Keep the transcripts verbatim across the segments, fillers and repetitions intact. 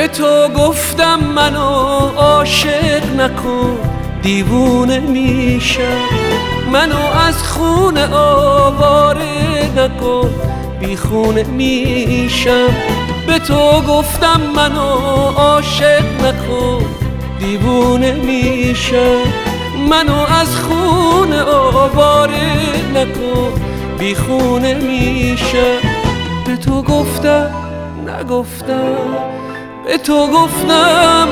به تو گفتم منو عاشق نکن، دیوونه میشم. منو از خونه آواره نکن، بی خونه میشم. به تو گفتم منو عاشق نکن، دیوونه میشم. منو از خونه آواره نکن، بی خونه میشم. به تو گفتم نگفتم، به تو گفتم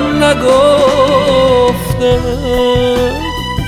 نگفتم.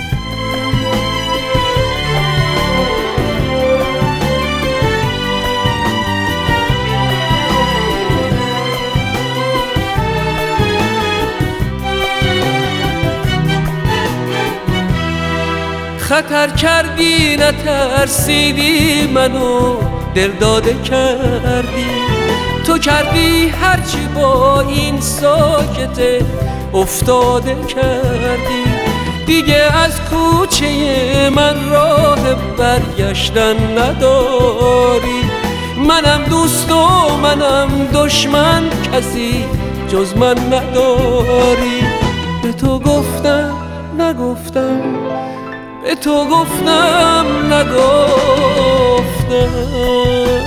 خطر کردی نترسیدی، منو دل داده کردی. تو کردی هرچی با این ساکته افتاده کردی. دیگه از کوچه من راه برگشتن نداری. منم دوست و منم دشمن، کسی جز من نداری. به تو گفتم نگفتم، به تو گفتم نگفتم.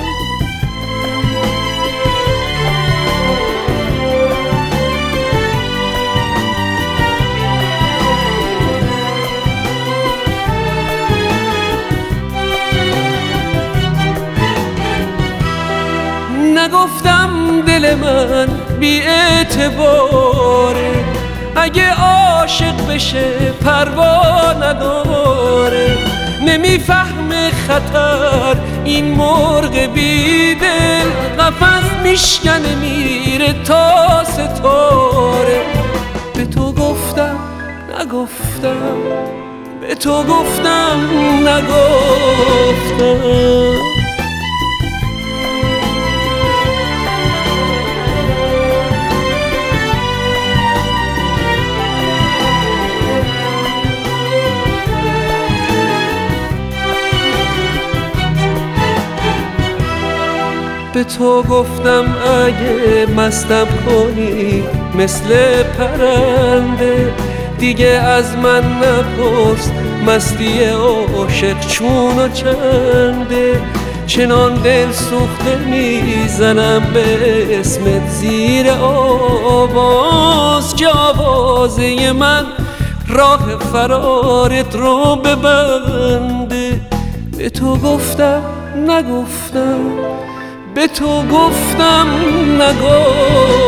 نگفتم دل من بی اعتباره، اگه عاشق بشه پروا نداره. نمیفهمه خطر این مرغ بی دل، قفس میشکنه میره تا ستاره. به تو گفتم نگفتم، به تو گفتم نگفتم. به تو گفتم اگه مستم کنی مثل پرنده، دیگه از من نپرس مستی عاشق چون و چنده. چنان دل سوخته میزنم به اسمت زیر آواز، که آوازه من راه فرارت رو ببنده. به تو گفتم نگفتم، به تو گفتم نگفتم.